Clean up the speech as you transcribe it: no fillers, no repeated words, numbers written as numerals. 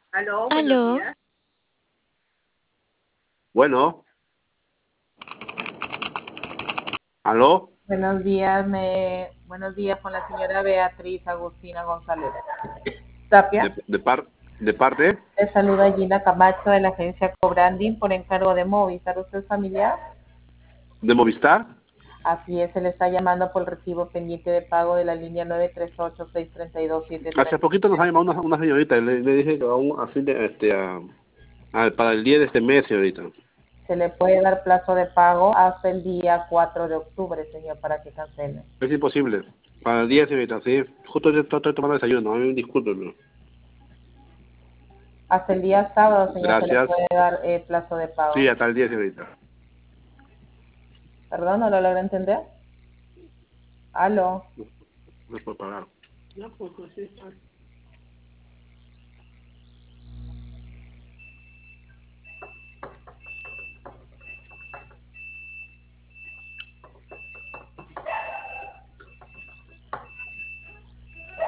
Aló, buenos Aló, días. Bueno, aló, Buenos días con la señora Beatriz Agustina González Tapia. de parte Le saluda Gina Camacho de la agencia Cobranding por encargo de Movistar. ¿Usted es familiar? de Movistar. Así es, se le está llamando por el recibo pendiente de pago de la línea 938-632-73. Hace poquito nos ha llamado una señorita y le dije que aún así para el día de este mes, señorita. Se le puede dar plazo de pago hasta el día 4 de octubre, señor, para que cancele. Es imposible. Para el día, señorita, sí. Justo yo estoy tomando desayuno, discúlpeme. Hasta el día sábado, señor, se le Gracias. puede dar plazo de pago. Sí, hasta el día, señorita. Perdón, no lo logro entender. Aló. No puedo pagar.